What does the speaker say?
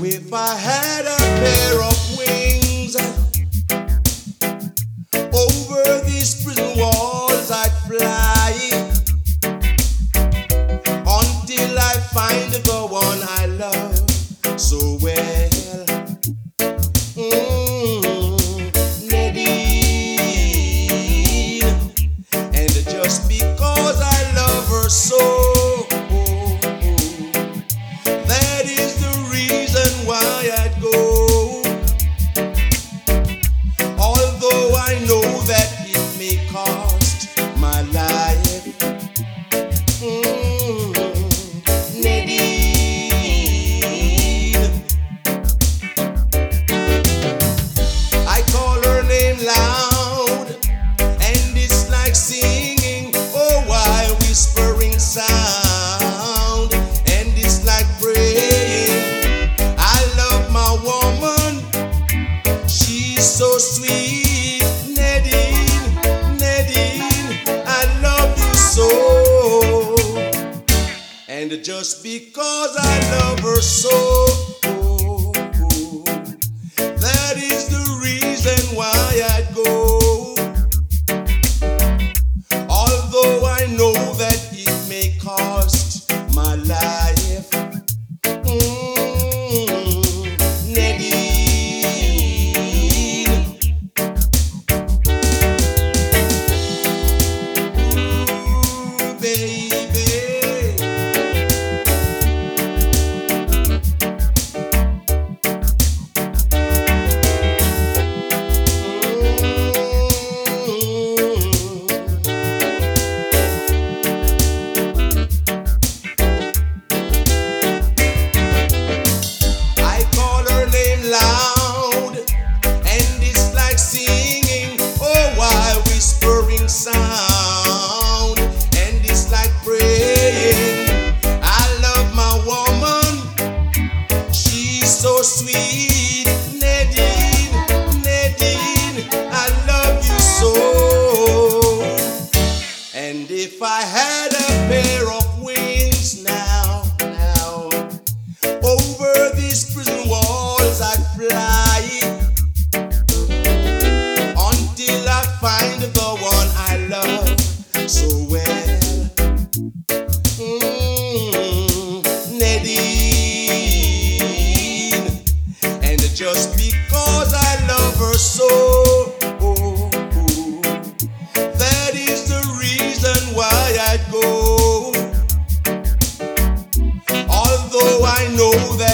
If I had a pair of wings over these prison walls, I'd fly until I find the one I love so well. Nadine, and just because I love her so, that is the reason why I'd go. Although I know that it may cost my life. Nadine, I call her name loud, and it's like singing, oh, while whispering sound, and it's like praying. I love my woman, she's so sweet. Nadine, Nadine, I love you so. And just because I love her so, that is the reason why I'd go. Although I know that it may cost my life. Nadine, ooh, baby. I call her name loud, and it's like singing, oh, while whispering sound, and it's like praying. I love my woman, she's so sweet. Nadine, Nadine, I love you so. And if I had a pair of wings now, over these prison walls I'd fly until I find the one I love so well. Nadine, and just because I love her so, that is the reason why I'd go. Although I know that